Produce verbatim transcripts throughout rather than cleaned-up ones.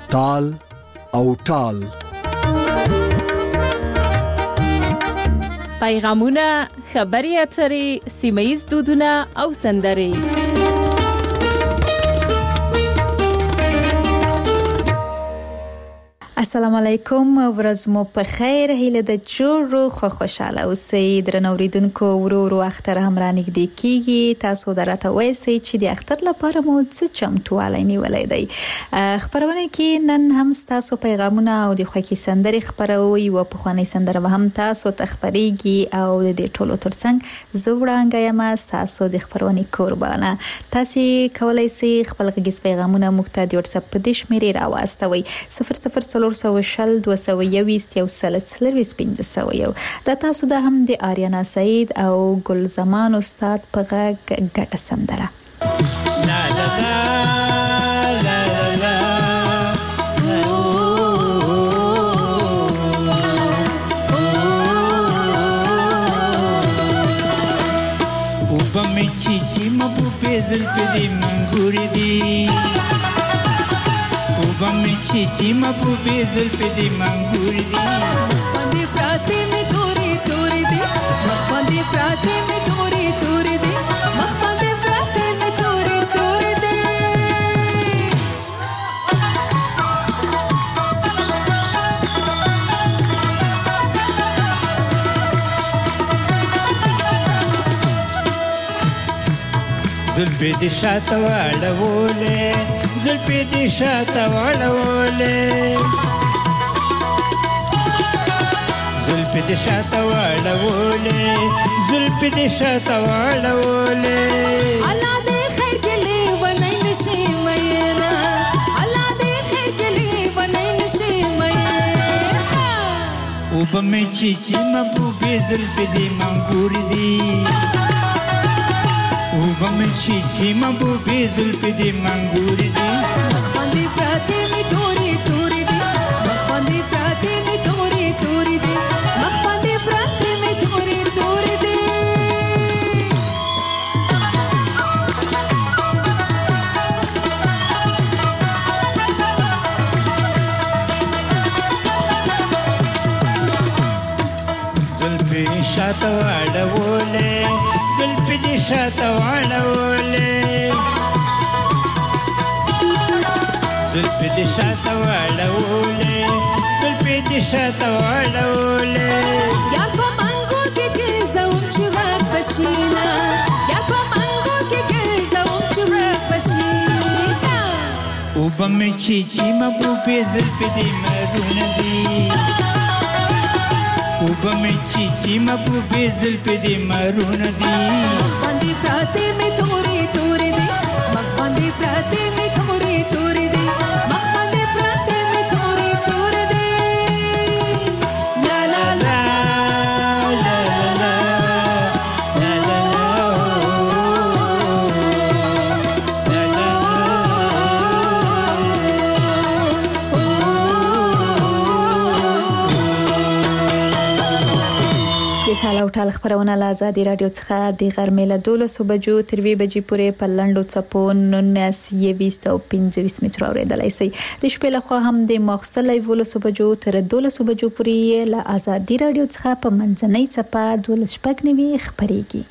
تال او ټال. پیغامونه، خبري اترې، سیمه‌ییز دودونه او سندرې. السلام علیکم، ورځ مو په خیر. هیله د جوړو خو خوشاله اوسئ. درنو اوریدونکو، ورو ورو اختر هم را نږدې کیږي. تاسو درته وایئ چې د اختر لپاره مو څه چمتووالی نیولی دی. خبرونه کې نن هم تاسو پیغامونه او د خوښۍ سندرې خبروي او پخوانۍ سندره به هم تاسو ته خبرېږي او د دې ټولو ترڅنګ زه وړانګه یم، تاسو د خبرونې قربانه. تاسو کولای شئ خپل غږیز پیغامونه موږ ته د واتساپ په دې شمیرې راواستوئ: صفر صفر څلور سوه شل دوه سوه یویست یو سل څلوېښت پنځه سوه یو. دا تاسو د هم د آریانا سعید او ګل زمان استاد په غږ ګټه سندره. لا لا لا لا لا او بمې چیچی مبوبې زلفې دې منګورې دي، بمې چیچی مبوبې زلفې دې منګورې دي. مخ باندې پراتې مې تورې تورې دي، مخ باندې پراتې مې تورې تورې دي، مخ باندې پراتې مې تورې تورې دي. زلفې دې شاته واړولې، زلفې دې شاته واړولې، زلفې دې شاته واړولې، زلفې دې شاته واړولې. الله دې خیر کې لیونی نشي مینا، الله دې خیر کې لیونی نشي مینا. او بمې چیچی محبوبې زلفې دې منګورې دي، او بمې چیچی محبوبې زلفې دې منګورې دي. مخ باندې پراتې مې تورې تورې دي، مخ باندې پراتې مې تورې تورې دي، مخ باندې پراتې مې تورې تورې دي. زلفې شاته واړولې، زلفې دې شاته واړولې، زلفې دې شاته واړولې، زلفې دې شاته واړولې. یا په منګو کې ګرځوم چې وخت بشینا، یا په منګو کې ګرځوم چې وخت بشینا. او بمې چیچی محبوبې زلفې دې مرونه دي، او بمې چیچی محبوبې زلفې دې مرونه دي. مخ باندې پراتې مې تورې تورې دي، مخ باندې پراتې مې تورې تورې دي، مخ باندې پراتې مې تورې تورې دي. لا لا لا لا لا لا لا لا د تال او ټال خبرونه له آزادي رادیو څخه د غرمې له دولسو بجو تر یوې بجې پورې په لنډو څپو نولس یویست او پنځه ویشت مترو اورېدلی شئ. د شپې لخوا هم د ماخوستن له یولسو بجو تر دولسو بجو پورې له آزادي رادیو څخه په منځنۍ څپه دولس شپږ نوي خپرېږي.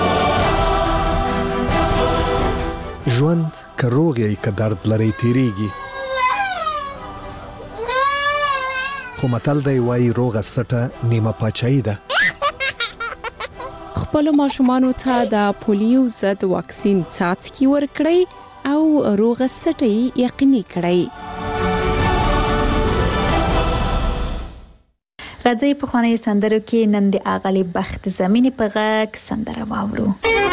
ژوند که روغ یې که درد لري تیریږي، خو متل دی وایي روغه سټه نیمه پاچاهي ده. خپل ماشومانو ته د پولیو ضد واکسین څاڅکي ورکړئ او روغه سټۍ یقیني کړئ. راځي په خوانې سندرو کې نن د اغلی بخت زمینی په غږ سندره واورو.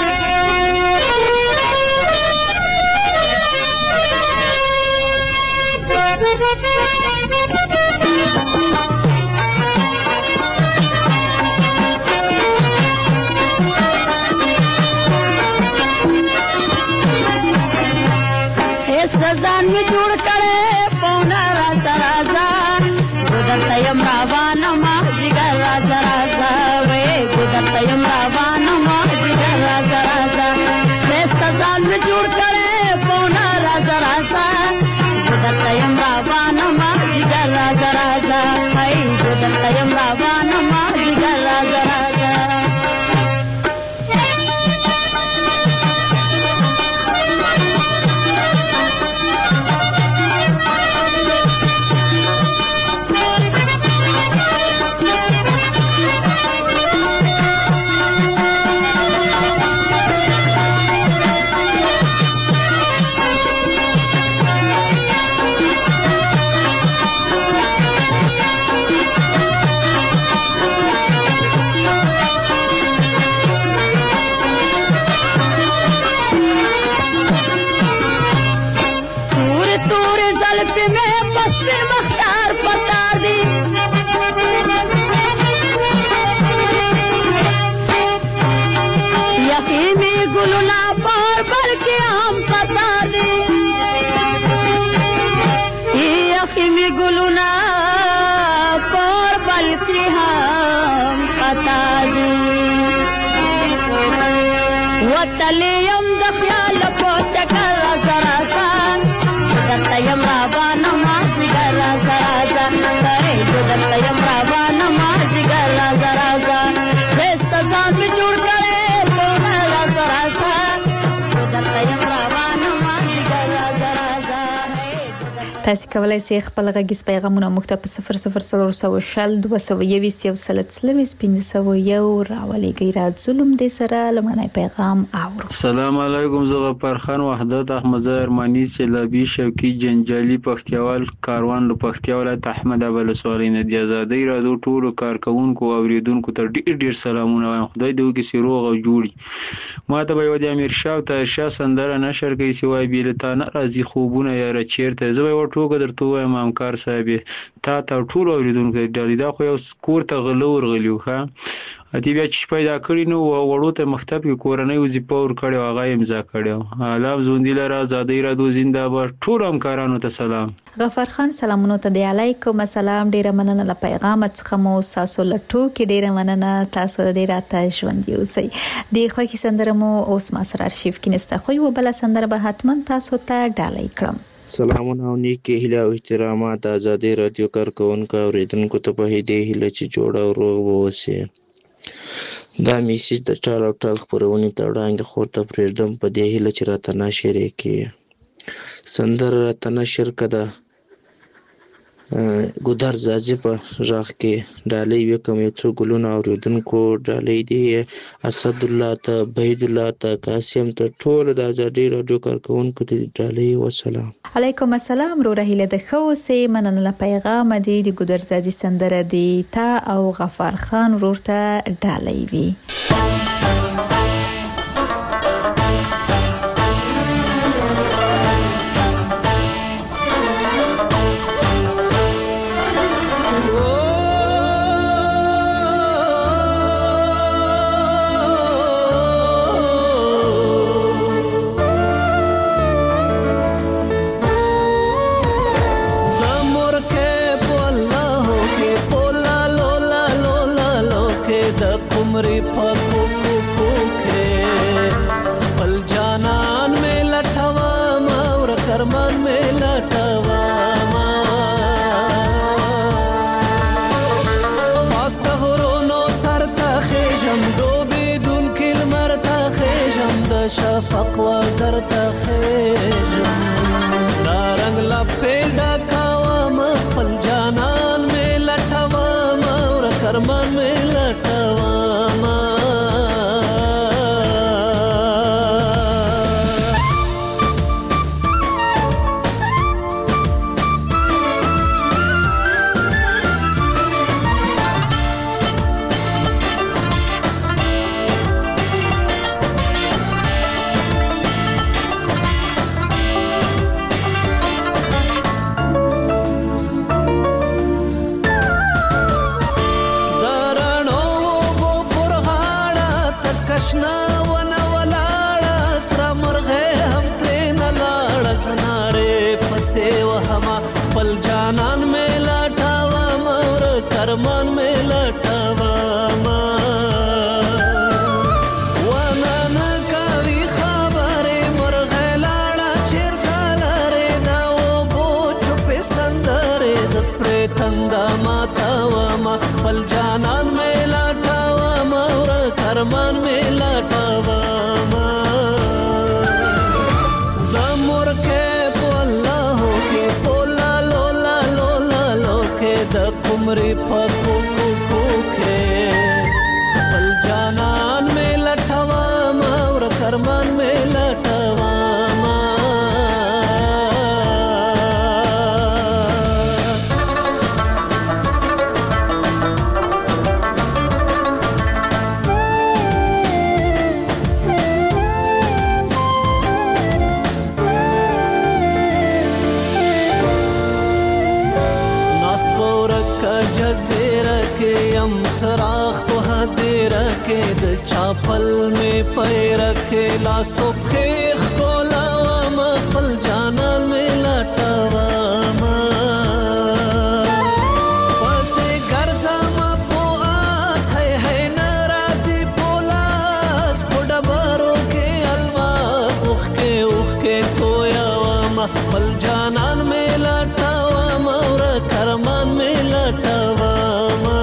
ځان می جوړ کړي پونا راځه راځه ګودرته یم روانه ما جګر راځه راځه وې ګودرته یم روانه ما جګر راځه راځه ځان می جوړ کړي پونا راځه راځه ګودرته یم روانه تاسو کولای شئ خپل غږیز پیغامونه موږ ته په صفر صفر صفر صفر شل دوه سوه یویشت یو سل څلوېښت پنځه سوه یو راولېږئ. راځولم دې سره لومړنی پیغام اورو. السلام علیکم. زه غفار خان وحدت احمد ارمانی سیلابي شوقي جنجالي پختیوال کاروان له پختیا ولایت احمد ابل سوالي نه دی آزادۍ راډیو ټولو کارکونکو او اوریدونکو ته ډیر ډیر سلامونه وایم. خدای دې وکړي چې روغ او جوړي. ما ته به یو د امیر شاه او طاهر شاه سندره نشر کوي چې وایي بیلتانه راځي خوبونه یاره چیرته. زه به ټوګه درته وایم همکار صاحب تا ته ټول اوریدونکو ډالي دا خو یو کور ته غلو ورغلیو ښه اتی بیا چې پیدا کړی نو وړو ته مکتب کې کورنۍ وظیفه ور کړی او هغه امضا کړی. الله زوندی لره آزادۍ راډیو زنده‌باد. ټول همکارانو ته سلام. غفار خان سلامونه ته دی علیکم السلام. ډیره مننه له پیغام څخه مو تاسو لټو کې ډیره مننه تاسو دې راته ژوند یوسئ. د خوښي سندره مو اوس ما سره ارشیف کې نسته خو یو بل سندره به حتما تاسو ته ډالۍ کړم. سلامونه او نیکی هیله او احترامات آزادۍ رادیو کارکونکو او اوریدونکو ته په دې هیله چې جوړ او روغ اوسئ. دا میسیج د ټال او ټال خپرونې ته وړاندې خور ته پرېږدم په دې هیله چې راته نشر یې کړي. سندره راته نشر کړه ګودر زازي په غږ کې ډالۍ وکم یو څو ګلونه اوریدونکو ډالۍ دی اسد الله ته بهید الله ته قاسم ته ټول د آزادۍ راډیو کارکونکو ته ډالۍ وسلام. علیکم السلام. رو رهیله د خوسه مننه له پیغام دی د ګودر زازي سندره دی تا او غفار خان ورته ډالۍ وی. شفق وزر تخیجم دا رنگ لپیل ڈاکاوام خپل جانان میں لٹوام اور کرمان میں لٹوام. کرمان میں لٹواما ونان کاوی خبره مرغه لاړه چیرته لاره دا و بو چپ سندره زپر تندا ماتاواما خپل جانان میں لټواما ور کرمان میں لټواما د مرکه په الله کې پولا لولا لولا لوکه د عمری پکو کو کو کې خپل جانان میں لټوام اور کرمان میں لټوام. चराख को हदेर के द चापल में पैर के लासो खेख को लावा मखल जानन में लटवामा पसे गर्जा मा पो आस है है नाराजी पोलास पोडबरो के अलवास उख के उख के कोयावा मखल जानन में लटवामा और करमान में लटवामा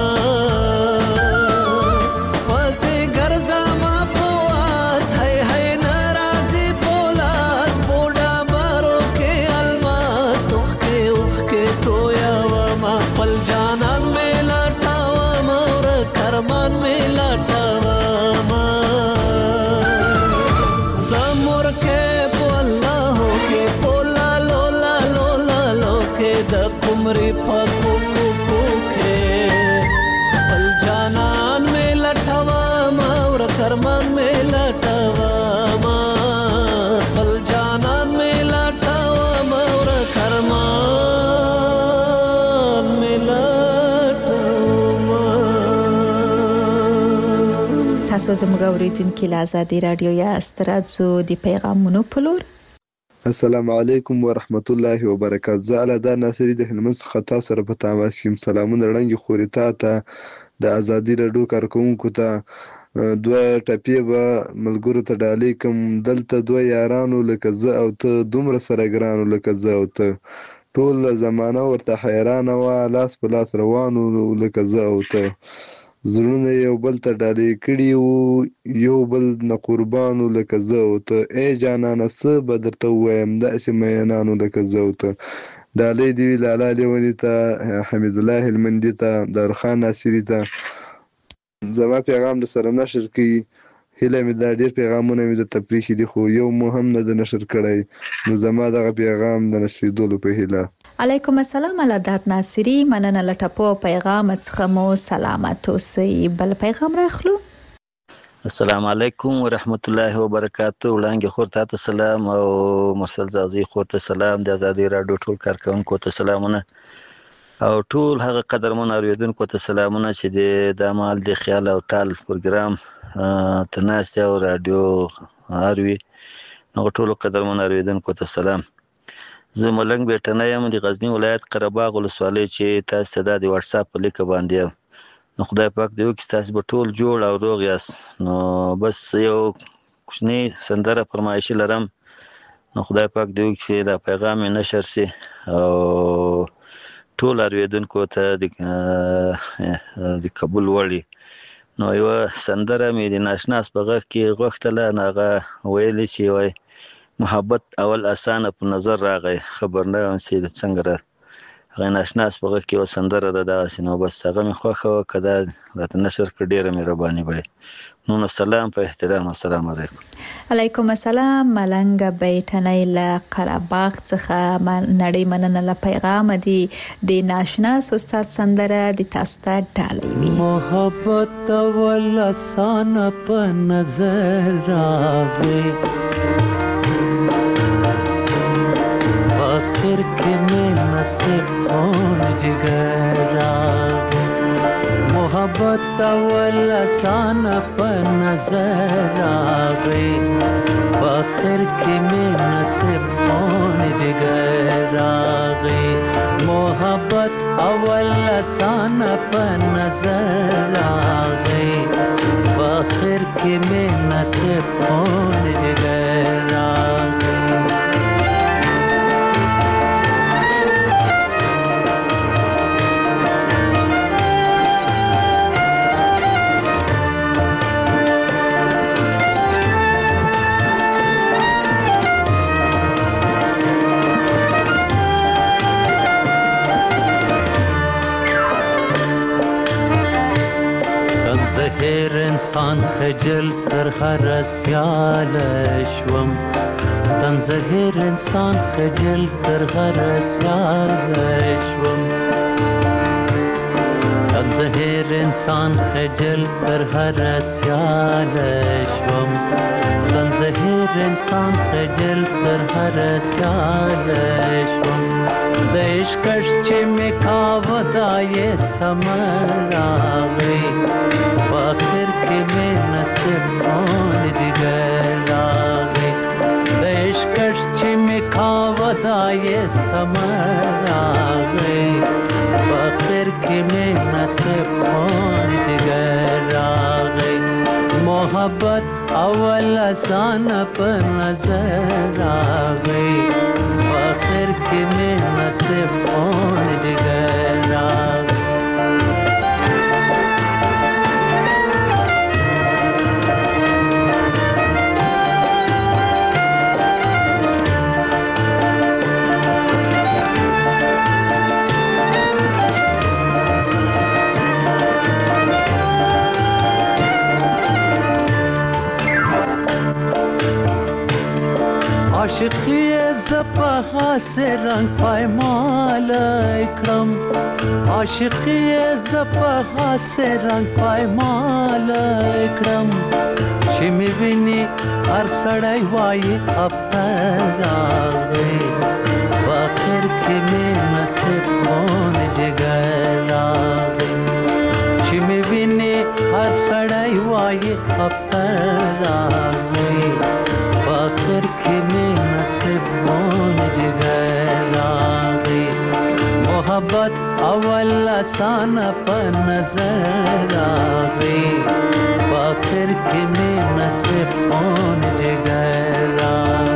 زمری پا کوکو کوکے خپل جانان میں لټوا ما ور کرمان میں لټوا ما خپل جانان میں لټوا ما ور کرمان میں لټوا. تاسو زموږ اوریدونکو له آزادي رادیو یا استرادزو د پیغامونو په لور. السلام علیکم ورحمت الله وبرکاته. زه علاء ناصری د هلمند څخه تاسو سره په تماس یم. سلامونه وړاندې خوري تا ته د آزادي رادیو کارکونکو ته دوه ټپې به ملګرو ته ډالۍ کوم. دلته دوه یارانو لکه زه او ته دومره سره ګرانو لکه زه او ته ټول زمانه ورته حیرانه وه لاس په لاس روانو لکه زه او ته زړونه یو بل ته ډالۍ کړي وو یو بل نه قربانو لکه زه او ته ای جانانه څه به درته ووایم داسې مینانو لکه زه او ته. ډالۍ دې وي لالا لیوني ته حمید الله هلمندي ته دارخان ناصري ته. زما پیغام د سره نشر کړي هیله مې دا ډېر پیغامونه مې درته پرېښي دي خو یو مو هم نه د نشر کړی نو زما دغه پیغام د نشریدلو په هیله. علیکم السلام علادات ناصری مننه له ټپو پیغام څخه مو سلامت اوسئ. بل پیغام راخلو. السلام علیکم ورحمت الله وبرکاته. وړاندې خور ته سلام او مرسل زازي خور ته سلام. د آزادي رادیو ټول کارکونکو ته سلامونه او ټول هغه قدرمن اوریدونکو ته سلامونه چې د دمال د خیال او تال پروګرام تناست او رادیو اروي نو ټول قدرمن اوریدونکو ته سلام. زه ملنګ بیٹنه یم د غزنی ولایت قرهباغ ولسوالۍ چې تاسو ته د واتس اپ په لیک باندې نو خدای پاک دې وکړي تاسو به ټول جوړ او روغ یاست. نو بس یو کوچنی سندره فرمایشي لرم نو خدای پاک دې وکړي دا پیغام نشر شي او ټول اوریدونکو ته د قبول وړي. نو یو سندره مې د ناشناس په غږ کې غوښتله هغه ویلې چې وای محبت اول اسانه په نظر راغی خبر نه یم چې څنګه را هغه ناشناس په غږ کې یو سندره ده داسې نو بس هغه مې خوښه وه که دا راته نشر کړه ډېره مهرباني به نو سلام په احترام. السلام علیکم. علیکم السلام. ملنګ بیٹنۍ له قرهباغ څخه نړۍ مننه له پیغام دی د ناشناس استاد سندره د تاسو ته ډالۍ وي. محبت اول اسانه په نظر راغی آخر के में नसीब कौन जिगर रागे मोहब्बत अवल आसान पर नजर आ गई आखिर के में नसीब कौन जिगर आ गई मोहब्बत अवल आसान पर नजर आ गई आखिर के में नसीब कौन जिगर आ गई. زهر انسان خجل تر هر سیال شوم تن زهر انسان خجل تر هر سیال شوم تن زهر انسان خجل تر هر سیال شوم تن زهر انسان خجل تر هر سیال شوم د عشقش چې مې کاوه دا یې سمر راغی آخر के में नसीब कौन जिगर आ गई د عشقش چې مې کاوه دا یې سمر आ गई آخر के में نصیب कौन जिगर आ गई मोहब्बत अवल आसान पर नजर आ गई आखिर के में नसीब कौन जिगर आ गई. زپا خاص رنگ پایمال کړم عاشقي زپا خاص رنگ پایمال کړم چې مې ویني هر سړی وایي افتر راغی په اخر کې مې نصیب خون جګر راغی چې مې ویني هر سړی وایي افتر راغی په اخر کې مې نصیب خون جګر راغی محبت اول آسان په نظر راغی په اخر کې مې نصیب خون جګر راغی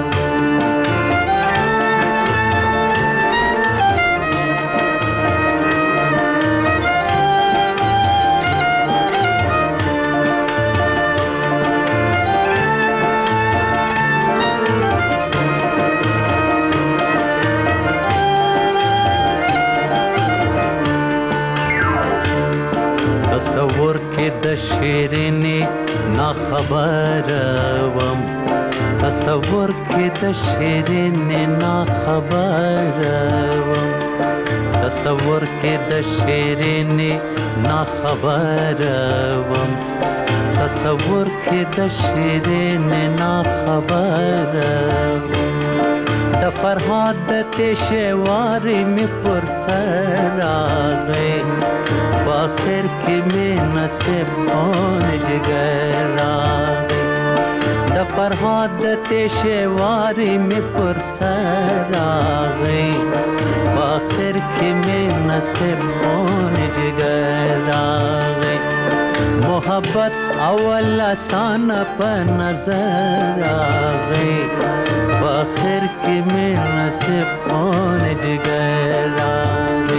تصور کې د شیرینی نا خبر وم تصور کې د شیرینی نا خبر وم تصور کې د شیرینی نا خبر وم تصور کې د شیرینی نا خبر وم د فرهاد د تشواري می پر سر راغی آخر کې مې نصیب خون جګر راغی د فرهاد د تشواري مې پر سر راغی آخر کې مې نصیب خون جګر راغی محبت اول آسان په نظر راغی آخر کې مې نصیب خون جګر راغی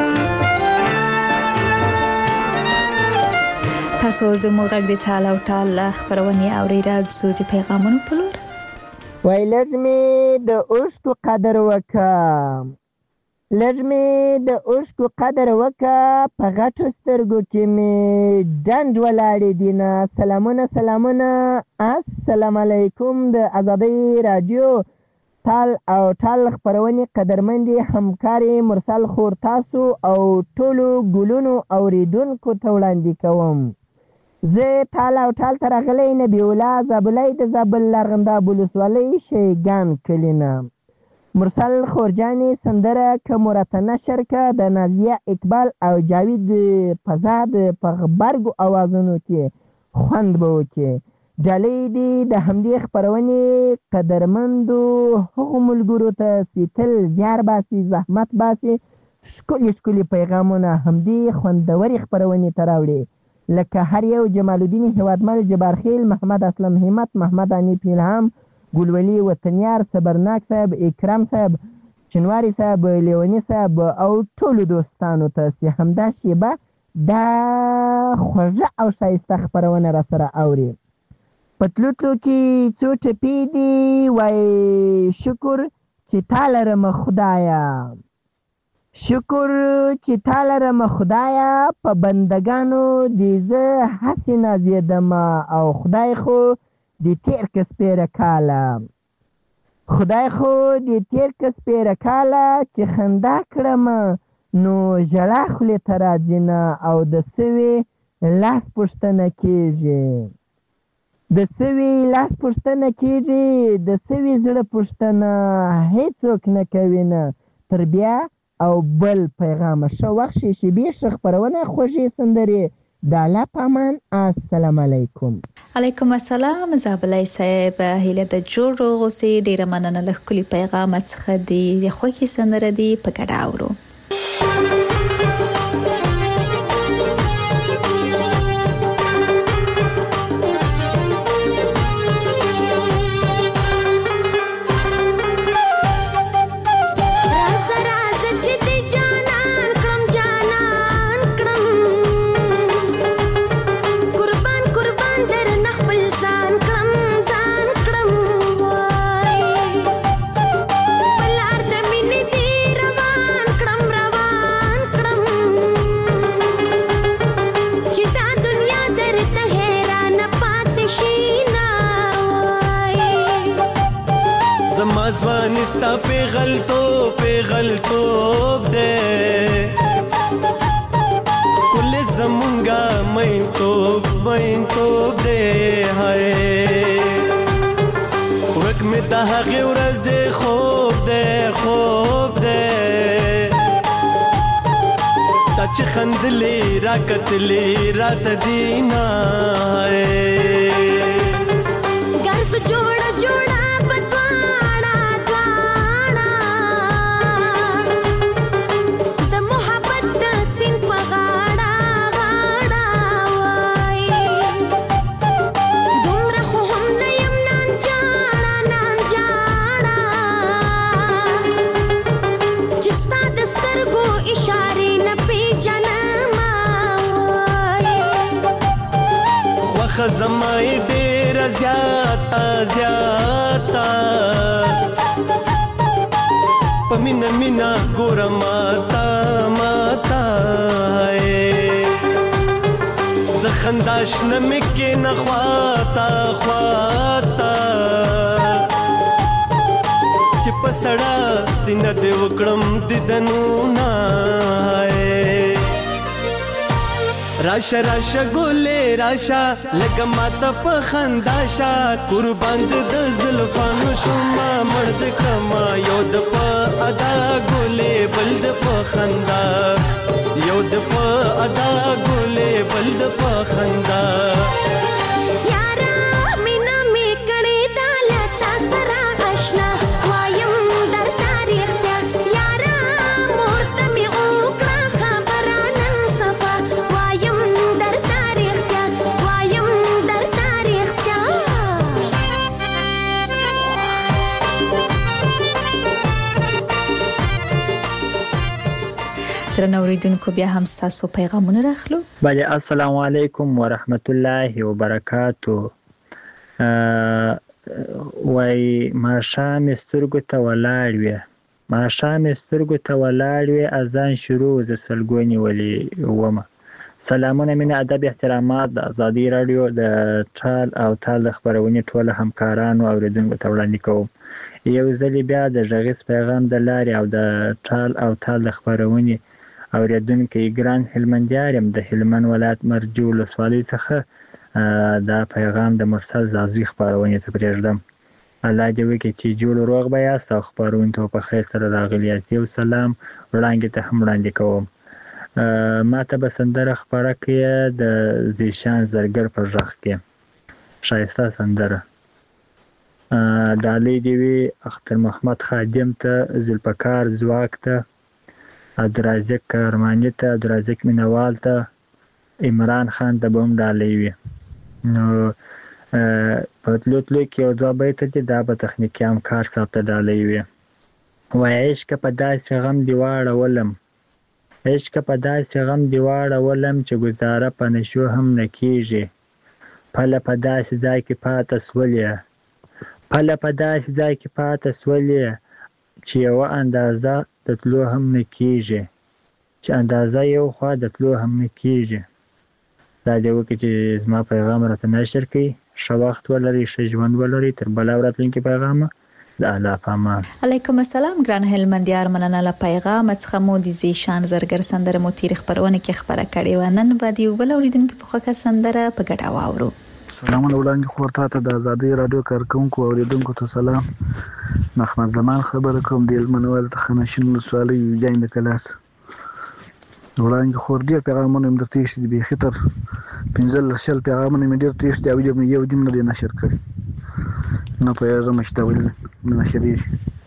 تاسو زموږ غږ د ټال او ټال خبرونه اوریدل زو د پیغامونو په لور وای لږمې د اوښکو قدر وکړه لږمې د اوښکو قدر وکړه په غټو سترګو کې مې ډنډ ولاړې دي نه سلامونه سلامونه السلام علیکم د ازادۍ رادیو ټال او ټال خبرونې قدرمندې همکارې مرسل خور تاسو او ټولو ګلونو اوریدونکو ته وړاندې کوم زه ټال او ټال ته راغلی نبی الله زابلی د زابل لرغنداب ولسوالۍ شیګان کلي نه مرسل خورجانې سندره که مو راته نشر که د نازیه اقبال او جاوید فضاد په غبرګو اوازونو کې خوند به وکړي ډالۍ دي د همدې خپرونې قدرمندو هغو ملګرو ته چې تل زیار باسي زحمت باسي ښکلي ښکلي پیغامونه همدې خوندورې خپرونې ته راوړي لکه هر یو جمال الدین هیوادمل جبارخیل محمد اسلم همت محمد انیف الهام ګلولي وطنیار صبرناک صاحب اکرام صاحب چنواری صاحب لیونی صاحب او ټولو دوستانو ته چې همدا شیبه دا خوږه او ښایسته خپرونه را سره اوري په تلو تلو کې څو ټپې دي وای شکر چې تا لرمه خدایه شکر چې تا لرمه خدایه په بندګانو دې زه هسې نازېدمه او خدای خو دې تېر که سپېره کاله خدای خو دې تېر که سپېره کاله چې خندا کړم نو ژړا خولې ته راځي نه او د سوي لاس پوښتنه کېږي د سوي لاس پوښتنه کېږي د سوي زړه پوښتنه هېڅوک نه کوي نه تر بیا او بل پیغام ښه وخت شي شیبې ښه خپرونه خوږې سندرې د الله په امان السلام علیکم علیکم السلام زابلی صاحب هیله د جوړ روغ اوسې ډیره مننه له ښکلي پیغام څخه دی د خوږې سندره دی په ګډه اورو روان کړم ستا پیغلتوب پیغلتوب دی کل زمونگا مین توب مین توب دی هاي ورک می دا هغه ورځ خوب دی خوب دی تا چې خندلې را کتلې رات دینا ګرځ جوړ جوړ پتواړه تواړه د محبت د سین په غاړه غاړه وای دومره خو هم نه یم نن جاړه نن جاړه چې ستا د سترګو اشارې نه پیژنم خوښه زما یې ډېره زیاته زیاته په مینه مینه ګوره ماته ماته د خندا شنه مې کښېنه خواته خواته چې په سړه سینه دې وکړم دیدنونه راشه راشه ګلې راشه لږه ماته په خندا شه قربان دې د زلفانو شومه مړ دې کړمه یو د په ادا ګلې بل د په خندا یو د په ادا ګلې بل د په خندا یارا مینا می کړي دا لتا سره آشنا وایم در تاریخ ته یارا مورته می وکړه خبره نن صفا وایم در تاریخ ته وایم در تاریخ ته درنو اوریدونکو بیا هم تاسو پیغامونه راخلو. بله السلام علیکم ورحمت الله وبرکاتو. وای ماښام سترګو ته ولاړ وې ماښام سترګو ته ولاړ وې اذان شروع ز سلګو نیولې ومه. سلامونه مینه ادب احترامات د ازادي رادیو د ټال او تال د خبرونې ټول همکارانو او اوریدونکو ته وړاندې کوم. یو ځل بیا د غږیز پیغام د لارې او د ټال او تال د خبرونې اوریدونکي ګران هلمندیار يم د هلمند ولایت مرجو ولسوالۍ څخه دا پیغام د مرسل زازي خبرونه ته پرېږدم. الله دې وکړي چې جوړ روغ به یاست او خبرونه ته په خیر سره راغلي یاست. یو سلام وړاندې ته هم وړاندې کوم. ما ته به سندره خبره کړې د زیشان زرګر په غږ کې ښایسته سندره ډالۍ دې وي اختر محمد خادم ته ذوالفقار ځواک ته عبدالرازق کرماني ته عبدالرازق مینوال ته عمران خان ته به هم ډالۍ وي. نو په تلو تلو کې یو دوه بیته دي دا به تخنیکي همکار صاحب ته ډالۍ وي. وایي عشقه په داسې غم دې واړولم عشقه په داسې غم دې واړولم چې ګزاره په نشو هم نه کېږي پله په داسې ځای کې پاته سولې پله په داسې ځای کې پاته سولې چې یوه اندازه د تلو هم نه کېږي چې اندازه یو خوا د تلو هم نه کېږي. دا دې وکړي چې زما پیغام راته نشر کړي. ښه وخت ولرئ ښه ژوند ولرئ تر بله او راتلونکي پیغامه د الله په امان. علیکم السلام ګران هلمندیار مننه له پیغام څخه مو د زیشان زرګر سندره مو تیر خبرونه کې خبره کړې و. نن به دی بل اوریدونکو په خوښه سندره په ګډه واورو. سلامونه وړاندې خو ورته د ازادي رادیو کارکونکو اوریدونکو ته سلام. محمد زمان خبره کوم د هلمند ولایت خناشین ولسوالۍ جاین د کلاس. وړاندې خو ډېر پیغامونه مې درته ایښي دي بیخي تر پنځلس شل پیغامونه مې ډېر تېر دي او یو دې نه دی نشر کړی نه پوهېږم چې دا ولې نه نشرېږي.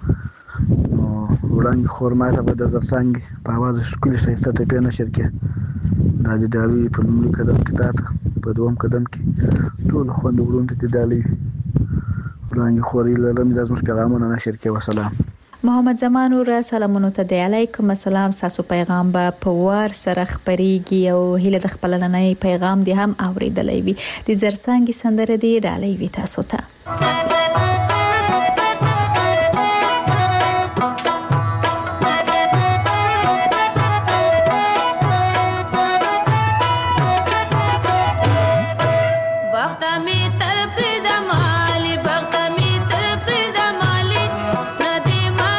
نو وړاندې خور ماته به د زرڅانګې په اواز ښکلې ښایسته ټپې نشر کړې. دا د ډالۍ په لومړي قدم کې تا ته په دوم قدم کې ټولو خویندو وروڼو ته دې ډالۍ وي. وړاندې خورې لرم دا زموږ پیغامونه نشر کړې. وسلام. محمد زمان ور سلامونه ته دی. علیکم السلام. تاسو پیغام به په وار سره خبريږي او هله د خپل نننۍ پیغام دی هم اوریدلې وي. د زرڅانګې سندره دی ډالۍ وي تاسو ته. Bhakta mi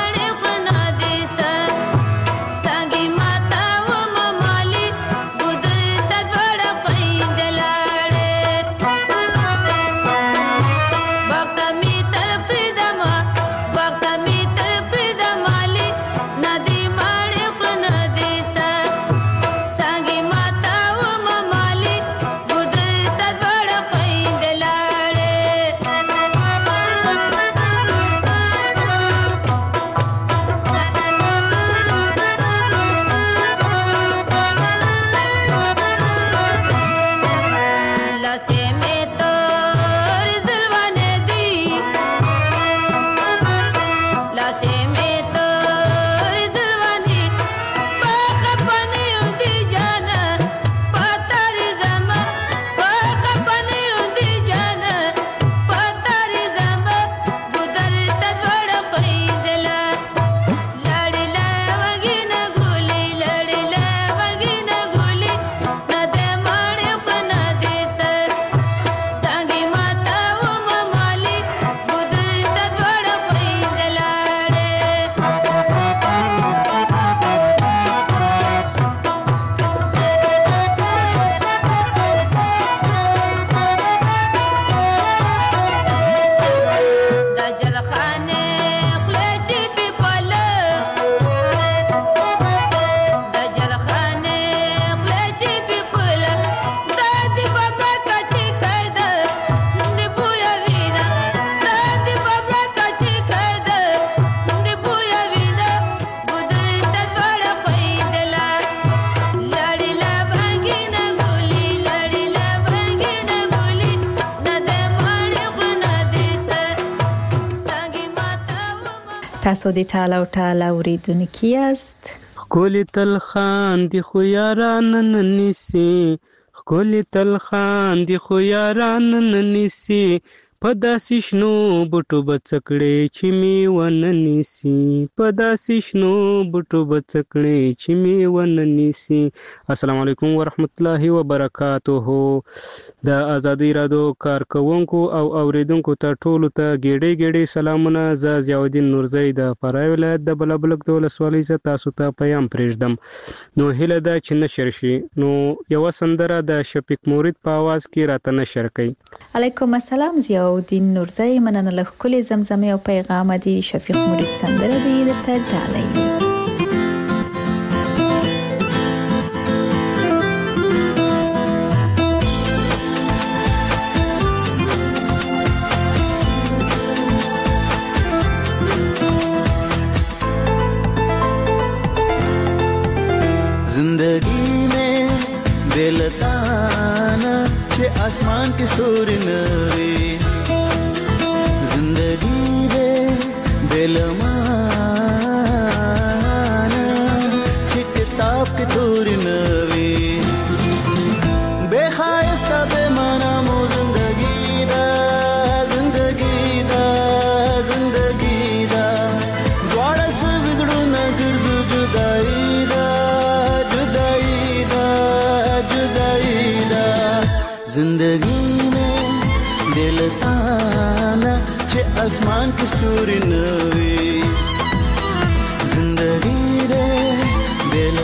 تاسو د ټاله او ټاله اوریدونکي یاست. ښکلي تل خاندي خو یاران نه نیسي، ښکلي تل خاندي خو یاران نه نیسي، په داسې شنو بوټو به څه کړې چې مې ونه نیسي، په داسې شنو بوټو به څه کړې چې مې ونه نیسي. السلام علیکم ورحمت الله وبرکاته. د ازادي راډیو کارکونکو او اوریدونکو ته ټولو ته ګېډې ګېډې سلامونه. زه ضیاءالدین نورزی د فراه ولایت د بلابلک د ولسوالۍ څخه تاسو ته پیام پرېږدم. نو هیله ده چې نشر شي. نو یوه سندره د شفیق مورید په آواز کې راته نشر کړئ. علیکم السلام ضیاءالدین نورزی، مننه له ښکلې زمزمې او پیغام دی. شفیق مورید سندره دی درته ډالۍ وي. जिंदगी में बेलताना छे आसमान की स्तूरी नवी, जिंदगी दे बेलमाना छे किताब की तूरी नवी, बेखायस्ता बेमाना मो जिंदगी दा, जिंदगी दा, जिंदगी दा, द्वारा से बिगड़ू न गिरजू जुदाई दा, जिंदगी में दिल ताना छे आसमान की स्तूरी नवी, जिंदगी रे दिल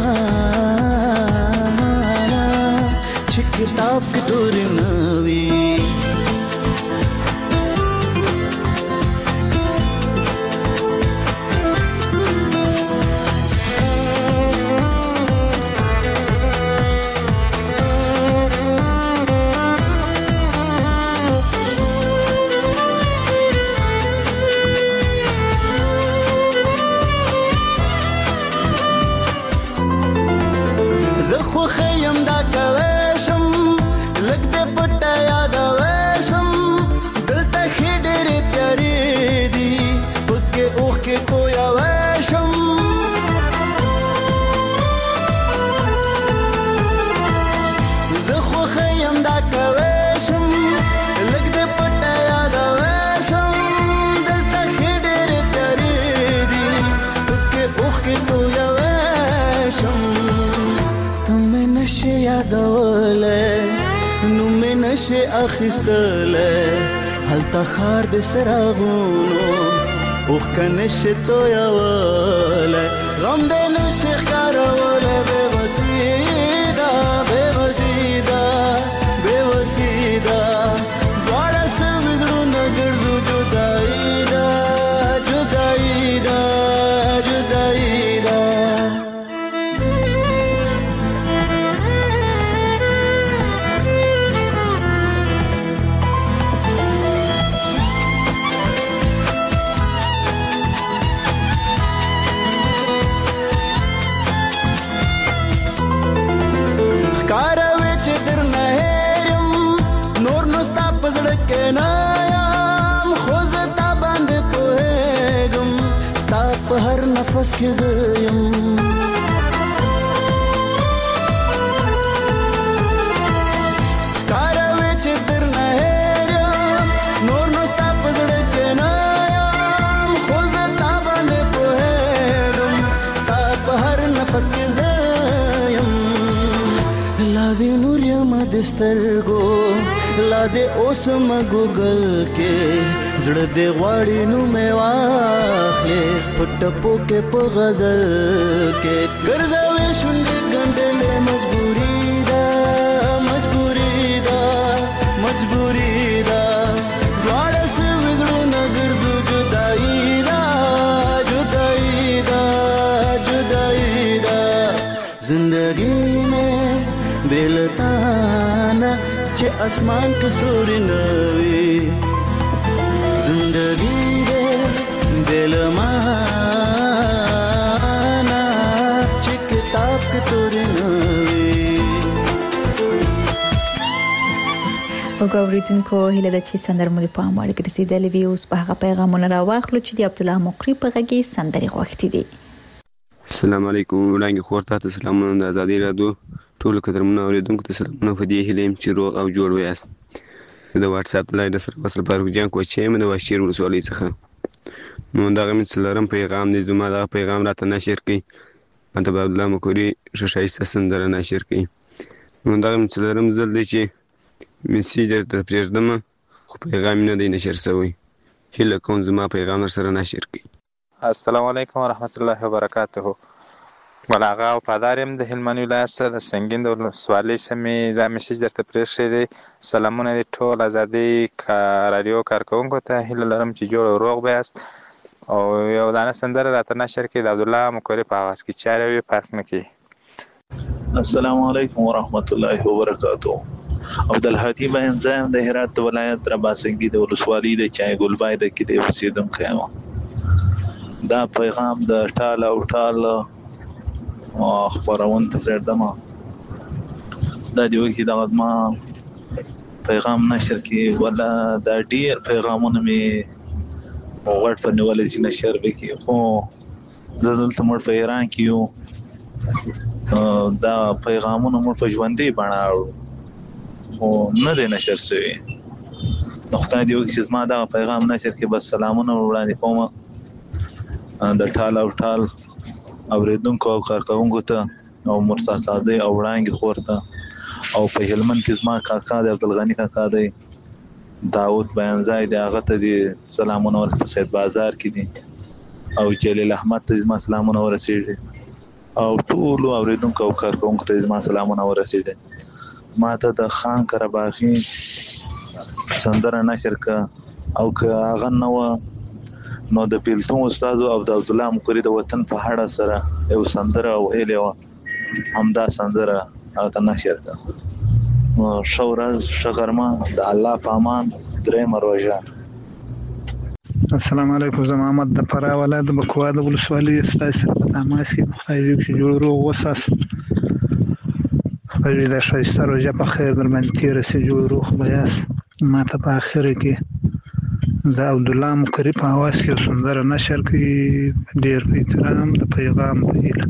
माना छे किताब की तूरी नवी. زخو خیم دا کویشم لگ دے پٹا یاد آویشم دلتا خی ڈیرے پیاری دی پکے اوخ کے کوئی آویشم زخو خیم دا کویشم لگ دے پٹا یاد آویشم دلتا خی ڈیرے پیاری دی پکے اوخ کے کوئی آویشم. تمہیں نشے یادولے نومې نشے اخیستلے هلته خار د سراغونو اوخ که نشے تویولے غم دې نشے ښکارولے بے وسیده بے وسیده بے وسیده دواړه سوي زړونه ګرځو جدایي ده جدایي ده جدایي ده. نفس کې زه یم کاروي چې درنه هېر یم نور نو ستا په زړه کې نه یم خو زه تا باندې پوهېږم ستا په هر نفس کې زه یم لا دې نور یم د سترګو لا دې اوس م ګوګل کې زړه دې غواړي نو مې واخلې په ټپو کې په غزل کې ګرځوي شونډې ګنډلې مجبوري ده مجبوري ده مجبوري ده دواړه سوي زړونه ګرځو جدایي ده جدایي ده جدایي ده زندګي مې بې له تا نه چې اسمان کې ستوري نه وي زندگی دے دل مانا چه کتاب کتوری نوی وګوریدونکو هیله ده چې سندره مو د پام وړ ګرځېدلې وي اوس په هغه پیغامونه راواخلو چې د عبدالله مقری په غږ کې سندرې غوښتې دي السلام علیکم وړاندې خور ته سلامونه د ازادي رادیو ټول قدرمنو اوریدونکو ته سلامونه په دې هیله چې روغ او جوړ ویاست د واتس اپ لای د سره وصل فاروق جان کوچې مې د واشیر ولسوالۍ څخه نو دغه مې څلورم پیغام دی زما دغه پیغام راته نشر کړي د عبدالله مقری ښایسته سندره نشر کړي نو دغه مې څلورم ځل دی چې میسیج درته پرېږدم خو پیغام نه دی نشر شوی هیله کوم زما پیغام سره نشر کړي السلام علیکم ورحمت الله وبرکاته ولاغه او پادار يم د هلمند ولایت څخه د سنگین د ولسوالۍ سمې دا میسج درته پرېښی دی سلامونه دي ټول ازادي رادیو کارکوونکو ته هیله لرم چې جوړ او روغ بیاست او یو دانه سندره راته نشر کړي د عبدالله مقری په اواز کې چاره وي فرق نه کوي السلام علیکم ورحمت الله وبرکاته عبدالهادي باین زایم د هرات ولایت رباسنګي د ولسوالۍ د چای ګلبای د کې د اوسیدونکو یم دا پیغام د ټال او ټال خبرون ته پرېږدم دا دی وکي دا ما پیغام نشر کی ولا دا ډیر پیغامونه می وغړ په نیولې چې نشر وکي خو زه دلته مړ په ایران کې یو دا پیغامونه مړ په ژوندۍ بڼه خو نه دی نشر شوی نو خدای دی وکي چې ما دا پیغام نشر کی بس سلامونه وړاندې کوم د ټال او ټال اوریدونکو او کارکوونکو ته او مرتضی او وړانګې خور ته او په هلمند کې زما کاکا د عبدالغني کاکا دی داود بیانځای دی هغه ته دي سلامونه ورکړه په سید بازار کې دي او جلیل احمد ته زما سلامونه ورسېږي او ټولو اوریدونکو او کارکوونکو ته زما سلامونه ورسېږي ما ته د خان قرباغي سندره نشر کړه او که هغه نه وه نو د بیلتون استاد او د عبدالله مقری د وطن په هړه سره یو سندره ویلې وه همدا سندره هغه ته نشر کړه ښه ورځ ښه غرمه د الله په امان درېیمه روژه السلام علیکم زه محمد د فراه ولایت د بکوا د ولسوالۍ ستاسو سره په تماس کې خدای دې وکړي جوړ روغ وساس خدای دې د ښایسته روژه په خیر در باندې تېره شي جوړ روغ به یاست ما ته په اخره کې د عبدالله مقری په اواز کې سندره نشر کړي ډېر په احترام د پیغام په هیله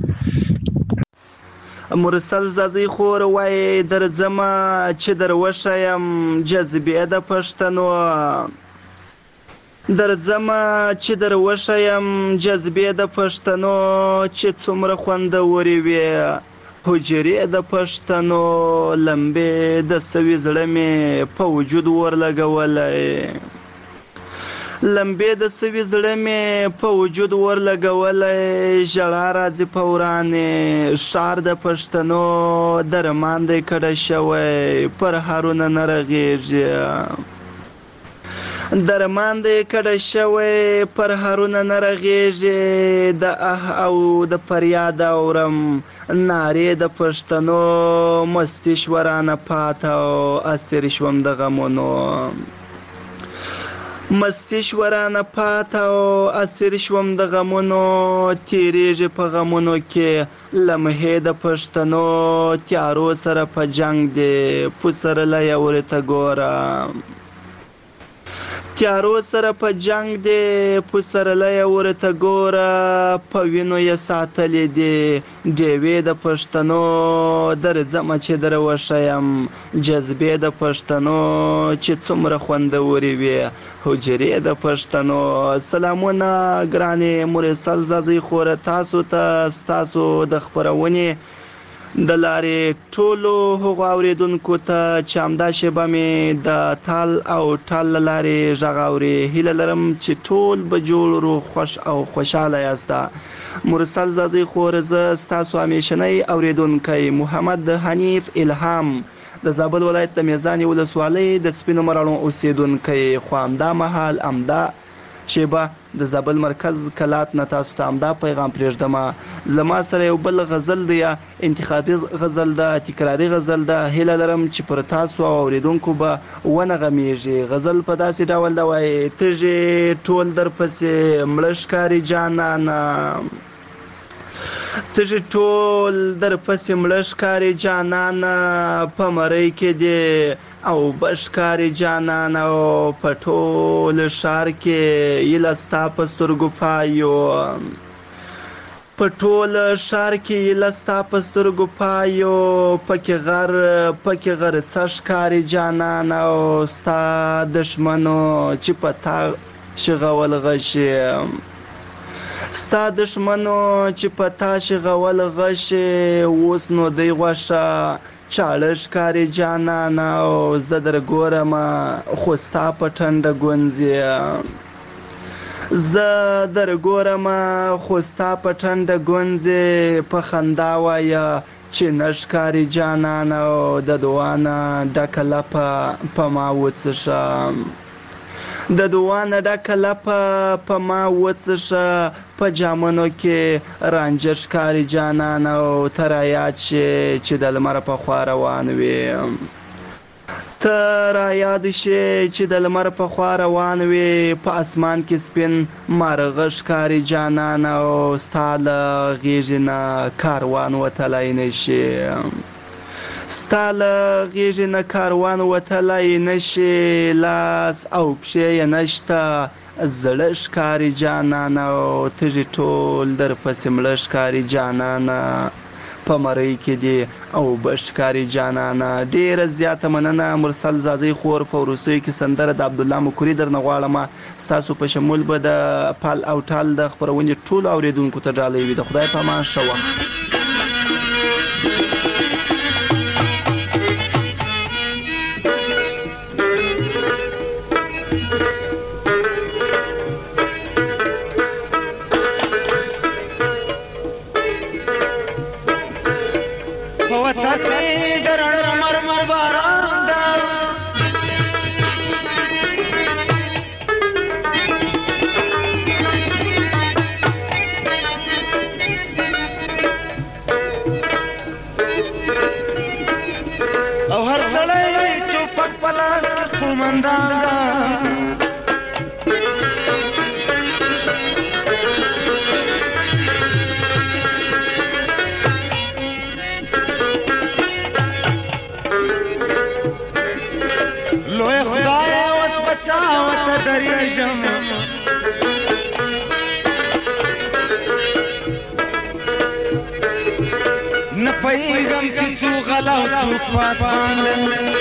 مرسل زازی خور وای درځمه چې دروښه یم جذبې د پښتنو درځمه چې دروښه یم جذبې د پښتنو چې څومره خوندورې وي حجرې د پښتنو لمبې د سوي زړه مې په وجود ورلګولی لمبې د سوي زړه مې په وجود ورلګولی ژړا راځي په ورانې ښار د پښتنو درمان دی کډه شوی پر هارونه نه رغېږي درمان دی کډه شوی پر هارونه نه رغېږي د اه او د فریاد اورم نارې د پښتنو مستي شورانه پاته او اسیر شوم د غمونو مستی شورانه پاته او اسیر شوم د غمونو تیریږي په غمونو کې لمحې د پښتنو تیارو سره په جنگ دی پسرلی اورې ته ګوره تیارو سره په جنگ دی پسرلی ورته ګوره په وینو یې ساتلې دي ډیوې د پښتنو درځمه چې در وښیم جذبې د پښتنو چې څومره خوندورې وي حجرې د پښتنو. سلامونه ګرانې مرسل زازۍ خوره تاسو ته ستاسو د خپرونې د لارې ټولو هغو اورېدونکو ته چې همدا شیبه مې د تال او ټال له لارې غږ اوري هیله لرم چې ټول به جوړ روغ خوښ او خوشحاله یاست. مرسل زازۍ خور زه ستاسو همیشنی اورېدونکی محمد حنیف الهام د زابل ولایت د میزانې ولسوالۍ د سپینو مراڼو اوسېدونکی خو همدا مهال همدا شیبه د زابل مرکز کلات نه تاسو ته همدا پیغام پرېږدمه. له ما سره یو بل غزل دی یا انتخابي غزل ده تکراري غزل ده هیله لرم چې پر تاسو او اورېدونکو به ونغمیږي. غزل په داسې ډول ده وایي تږې ټول درپسې مړه ښکاري جانانه تږې ټول درپسې مړه ښکاري جانانه په مرۍ کې دی او بشکاري جانان او په ټول ښار کې ایله ستا په سترګو پایو په ټول ښار کې ایله ستا په سترګو پایو پکې غر پکې غر څه ښکاري جانان او ستا دښمنو چې په تا شغول غشي ستا دښمنو چې په تا شغول غشي اوس نو دی غوښه چاړه ښکاري جانانه او زه در ګورمه خو ستا په ټنډه ګونځې زه در ګورمه خو ستا په ټنډه ګونځې په خندا وایه چې نه ښکاري جانانه او د دعا نه ډکه لپه په ما وڅښه د دعا نه ډکه لپه په ما وڅښه په جامونو کې رانجه ښکاري جانانه او ته رایاد شې چې د لمر په خوا روان وې ته رایاد شې چې د لمر په خوا روان وې په اسمان کې سپین مارغه ښکاري جانانه او ستا له غېږې نه کاروان وتلی نه شي ستا له غېږې نه کاروان وتلی نه شي لاس او پښې یې نشته زړه ښکاري جانانه او تږي ټول درپسې مړه ښکاري جانانه په مرۍ کې دی او به ښکاري جانانه. ډېره زیاته مننه مرسل زازۍ خور. په وروستیو کې سندره د عبدالله مکوري درنه غواړم ستاسو په شمول به د پال او ټال د خپرونې ټولو اورېدونکو ته ډالۍ وي. د خدای په امان ښه وخت. نه پوهېږم چې څو غله او څوک پاسبان دی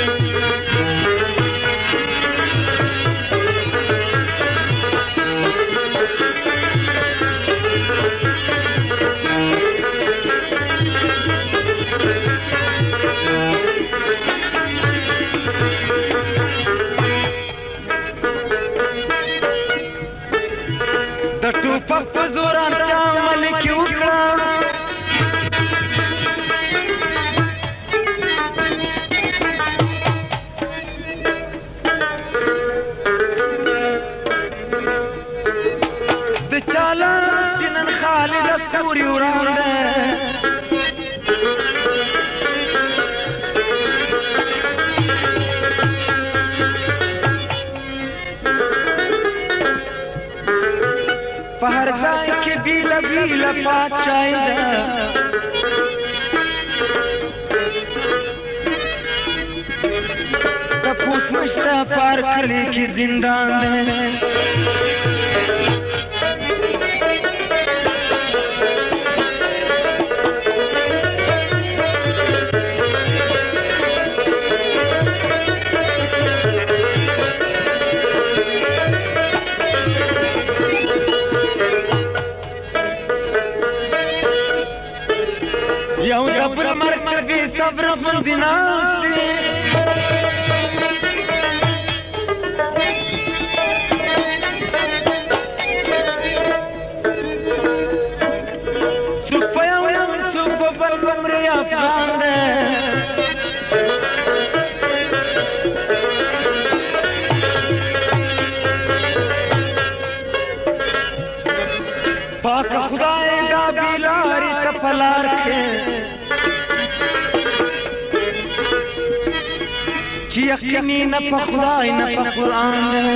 د ټوپک په زور چا ملکي وکړه پوری وران ده په هر ځای کې بیله بیله پادشاهي ده د تپوس نشته پار کلی کې زندان دی یو د بل مرګ کوي صبر غوندې ناست دی څوک په یو یم څوک په بل بمري افغان دی پاک خدای دا بیلاری ته په لار کې چې یقیني نه په خدای نه په قرآن دی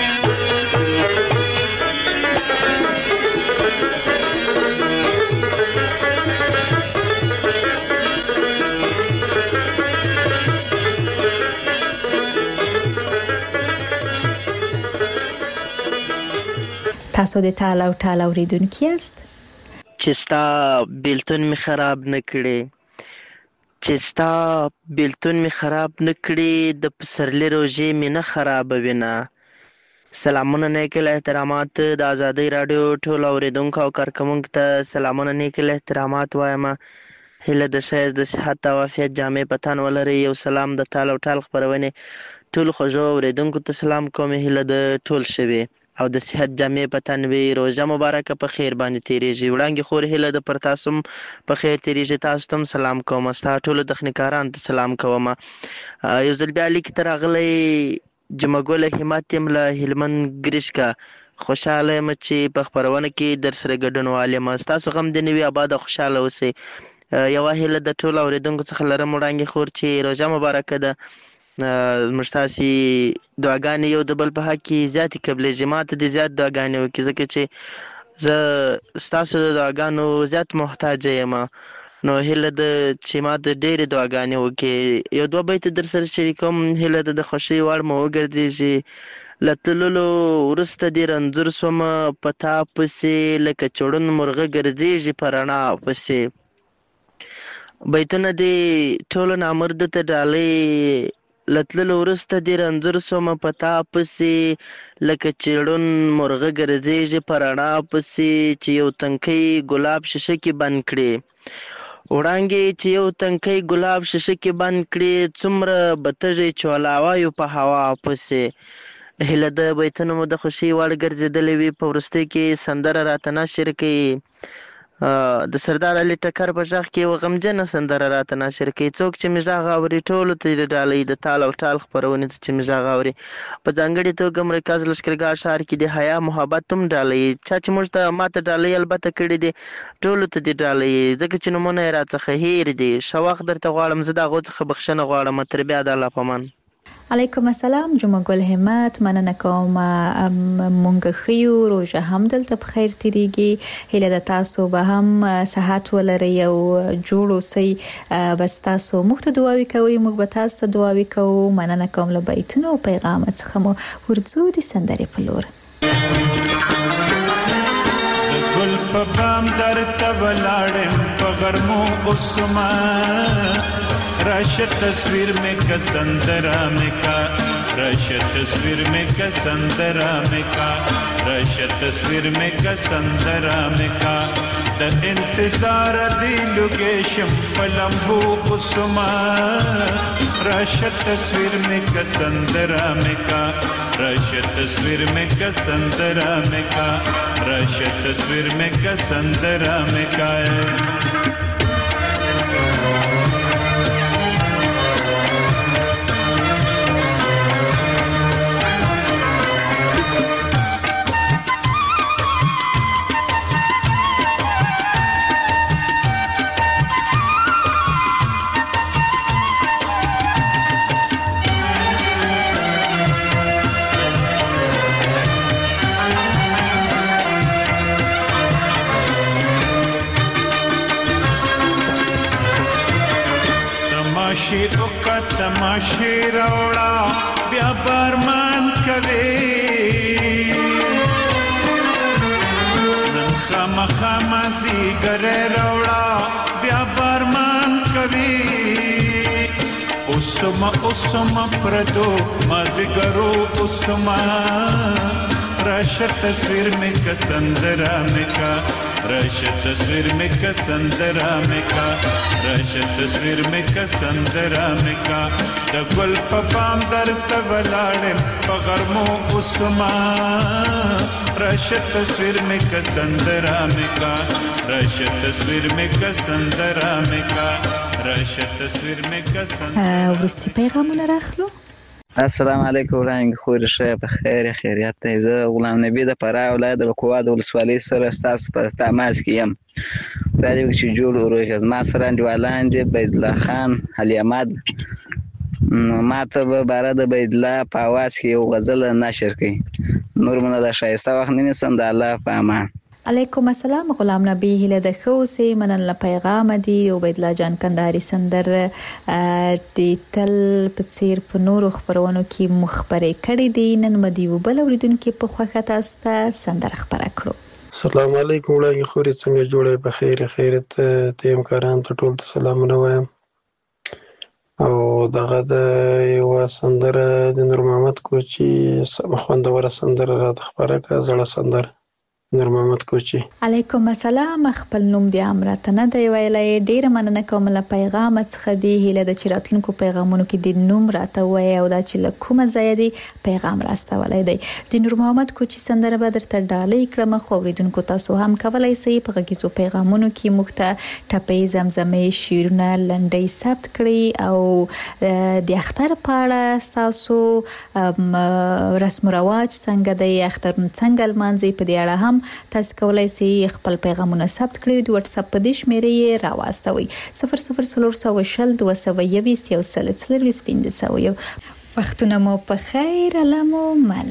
تاسو د ټال او ټال اوریدونکي یاست چې ستا بیلتون می خراب نه کړي چې ستا بیلتون می خراب نه کړي د پسرلي روژې می نه خرابوي نه سلامونه نیکل احترامات د ازادۍ راډیو ټول اوریدونکو او کارکوونکو ته سلامونه نیکل احترامات وایم هیله د ښایست د صحت او عافیت جامې په تن ولرئ یو سلام د ټال او ټال خپرونې ټولو خوږو اوریدونکو ته سلام کوم هیله د ټول شوي او د صحت جامې په تن وي روژه مبارکه په خیر باندې تیریږي وړانګې خور هیله د پر تاسو په خیر تیریږي تاسو ته سلام کوم ستا ټولو تخنیکارانو ته سلام کوم یو ځل بیا لیک ته راغلی جمعګله همت یم له هلمند ګرشکه خوشحاله یم چې په خپرونه کې در سره ګډونوال یم ستاسو غم دې نه وي اباد او خوشحاله اوسئ یوه هیله د ټولو اورېدونکو څخه لرم وړانګې خور چې روژه مبارکه ده موږ تاسې دعاګانې یو د بل په حق کې زیاتې قبلېږي ما ته دې زیات دعاګانې وکړي ځکه چې زه ستاسو د دعاګانو زیات محتاجه یم نو هیله ده چې ما ته ډېرې دعاګانې وکړي یو دوه بیته در سره شریکوم هیله ده د خوښۍ وړ مو وګرځېږي له تللو وروسته دې رنځور شومه په تا پسې لکه چړون مرغه ګرځېږي په رڼا پسې بیتونه دې ټولو نامرده ته ډالۍ له تللو وروسته دې رنځور شومه په تا پسې لکه چړون مرغه ګرځېږي په رڼا پسې چې یو تنکی ګلاب شیشه کې بند کړي وړانګې چې یو تنکی ګلاب شیشه کې بند کړي څومره به تږی چولاوایو په هوا پسې هیله د بیتونو مو د خوښۍ وړ ګرځېدلې وي په وروستۍ کې سندره راته نشر کوي د سردار علي ټکر په غږ کې یوه غمجنه سندره راته نشر کوي څوک چې مې غږ اوري ټولو ته یې ډالۍ د تال او ټال خپرونې ته چې مې غږ اوري په ځانګړې توګه مرکز لښکرګاه ښار کې د حیا محبت هم ډالۍ چا چې موږ ته ما ته ډالۍ البته کړې دي ټولو ته دې ډالۍ ځکه چې نومونه یې راڅخه هیر دي ښه وخت درته غواړم زه د هغو څخه بخښنه غواړم تر بیا د الله په امان علیکم السلام جمعه ګل همت مننه کوم مونږ خيو روزه هم دلته په خیر تیریږي هیله د تاسو به هم صحت ولري او جوړ اوسئ بس تاسو موږ ته دعاوي کوئ موږ به تاسو ته دعاوي کوو مننه کوم له بیتونو او پیغام څخه مو ورځو د سندرې په لور ګل په بام درته ولاړم په غرمو اوسما राशा तस्वीर में कसंदरा में का राशा तस्वीर में कसंदरा में का राशा तस्वीर में कसंदरा में का द इंतजार दिलु गेशम पलम्बू कुसुमा राशा तस्वीर में कसंदरा में का राशा तस्वीर में कसंदरा में का राशा तस्वीर में कसंदरा में का چې اوکا تماشې راوړه بیا بارمان کوي نن خامخا مازدیګری راوړه بیا بارمان کوي اوسما اوسما پردو مازدیګرو اوسما راشه تصویر میں کا سندرا میں کا راشه تصویر میں کا سندرا میں کا راشه تصویر میں کا سندرا میں کا د ګل په پام درته ولاړم په غرمو اوسما راشه تصویر میں کا سندرا میں کا راشه تصویر میں کا سندرا میں کا راشه تصویر میں کا سندرا ورستی پیغامونه راخلو. السلام علیکم وړاندې خوري شه په خیر خیریت ته زه غلام نبی د فراه ولایت د کواد ولسوالۍ سره تاسو په تماس کې یم دا دی چې جوړ اوروي ما سره انډیوالان دي بيد الله خان علي احمد ما ته به بار د بيد الله په आवाज کې یو غزل نشر کړي نور منه د شایسته وخت نه سم د الله په امان. علیکم السلام غلام نبی هله د خوسي منن له پیغام دی عبید الله جان کندهاری سندر د تل په چیر په نور خبرونو کې مخبري کړي دي نن مدي وبل ولیدونکو په خوخه تاسو ته سندر خبره کړو. السلام علیکم وړاندې خوري څنګه جوړه په خیر خیرت ته همکاران ته ټول ته سلامونه وایم او دغه د یو سندر د نور محمد کوچي سمخوندوره سندر را خبره کا زړه سندر نور محمد کوچي. علیکم السلام خپل نوم دی امرته نه دی ویلای ډیر مننه کوم له پیغام څخه دی هله د چراتلونکو پیغامونو کې د نوم راته وای او دا چې له کومه ځای دی پیغام راستولای دی د نور محمد کوچي سندره به درته ډالۍ کړم خو اوریدونکو تاسو هم کولای شئ په غږیزو پیغامونو کې مخته ټپې زمزمې شیرونه لنډۍ ثبت کړئ او د اختر پاړه تاسو رسم او رواج څنګه دی اخترونه څنګه لمانځي په دې اړه هم تاسو کولای شئ خپل پیغامونه ثبت کړئ د واتس اپ په دې شمیرې راواستوي صفر صفر صفر صفر شل دوه سوه یویشت یو سل څلرویشت پنځه سوه یو. وختونه مو په خیر علمو مل.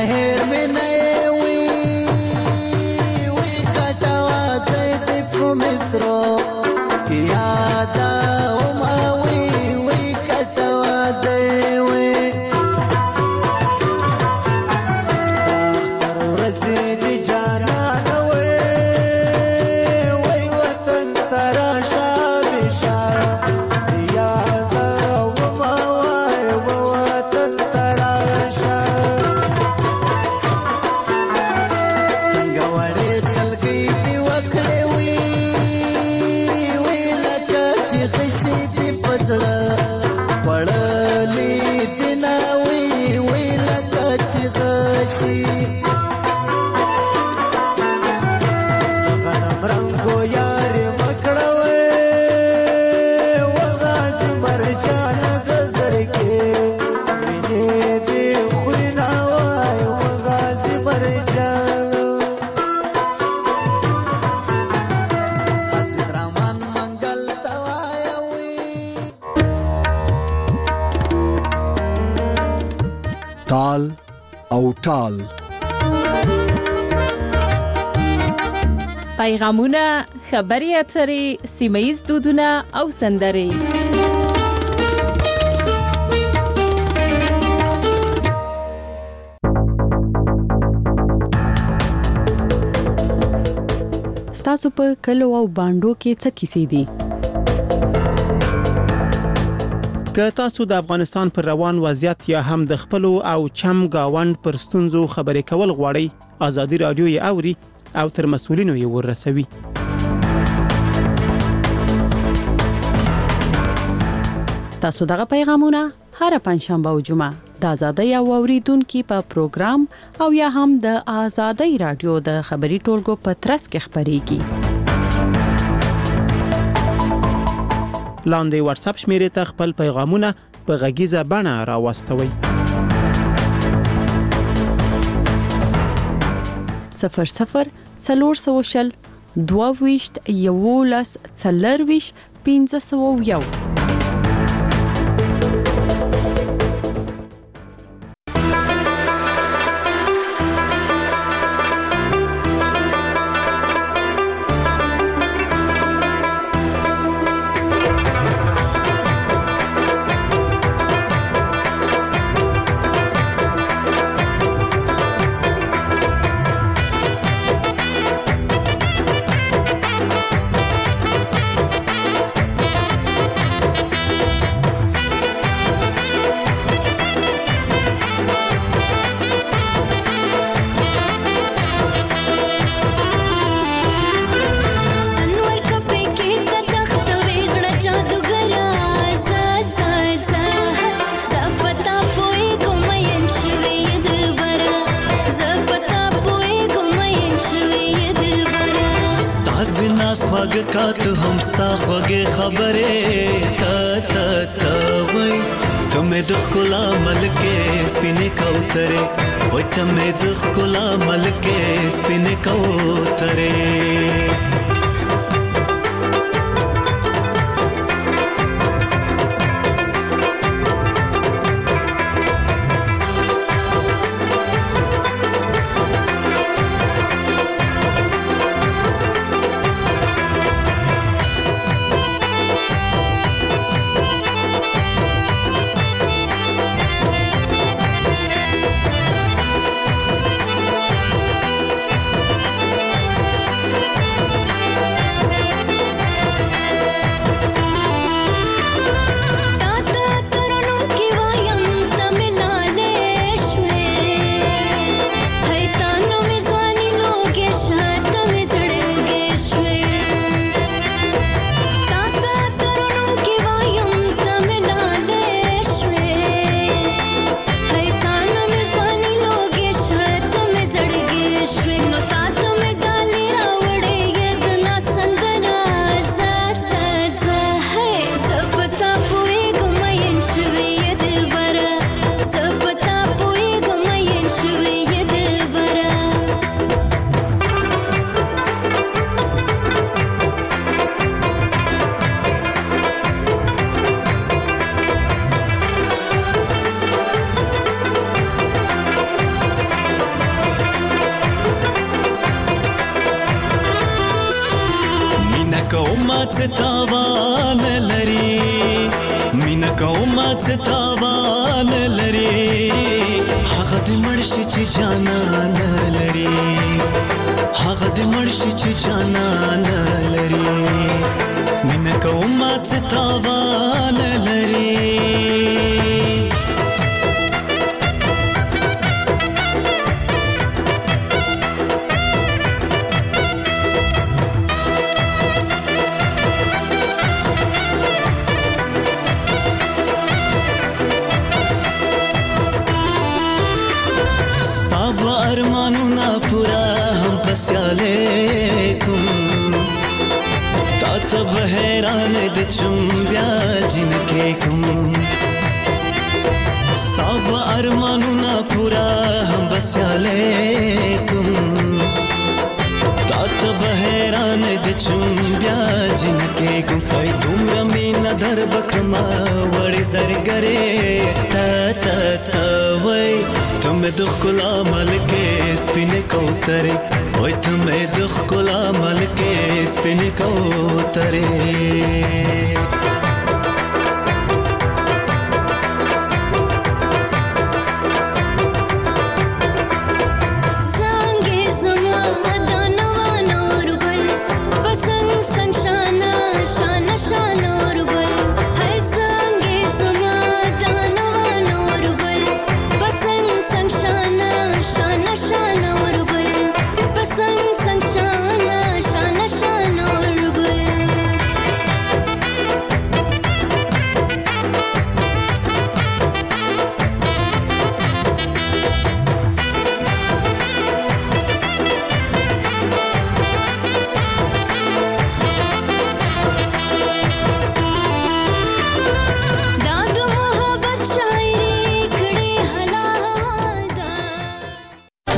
هیر مې نه وي وي کټوا ځای دې په مصرو کې یادا وما وي وي کټوا ځای وي اختر ورځې دې جانان وي وي وطن تراشه بشاره یادا وما وي وطن تراشه څنګه وړې خلګې دې وکړې وي وي لکه چې غشي دې په زړه خوړلې دې نه وي وي لکه چې غشي غنم رنګو یارې مه کړه وی وغازي مرجان د زړګي وینې دې خوري نه وای وغازي مرجان حضرت رحمان منګل ته وایه وی تال او ټال پیغامونه، خبرې اترې، سیمه ییز دودونه او سندرې. ستاسو په کلو او باندو کې څه کیسې دي؟ که تاسو د افغانستان پر روان وضعیت یا هم د خپلو او چم گاوند پر ستونزو خبرې کول غواړئ، ازادي رادیو یې اوري او تر مسؤلینو یې ورسوي. ستاسو دغه پیغامونه هر پنځشنبه او جمعه د آزادۍ او اوریدونکو په پروګرام او یا هم د آزادۍ رادیو د خبري ټولګو په ترڅ کې خبريږي. لاندې واتس اپ شمیرې ته خپل پیغامونه په غږیزه بڼه راوستوئ. صفر صفر څلور سوه شل دوه ویشت یولس څلور ویشت پنځه سوه یو. کات هم ستا خوږې خبرې تا تا تا وای ته مې د ښکلا ملکې سپینې کوترې وای ته مې د ښکلا ملکې سپینې کوترې کومه څه تاوان لري مینا کومه څه تاوان لري هغه د مرشي چې جانان لري هغه د مرشي چې جانان لري مینا کومه څه تاوان لري ارمانونا پورا هم پسیاله کوم تا ته به حیران د چوم بیا جنکې کوم ستا به ارمانونا پورا هم پسیاله کوم تا ته به حیران د چوم بیا جنکې کوم پای دومره مینه در بکړما وړې زرګرې تا تا تا وای تمه د ښکلا ملکې سپینې کوترې وای تمه د ښکلا ملکې سپینې کوترې Sun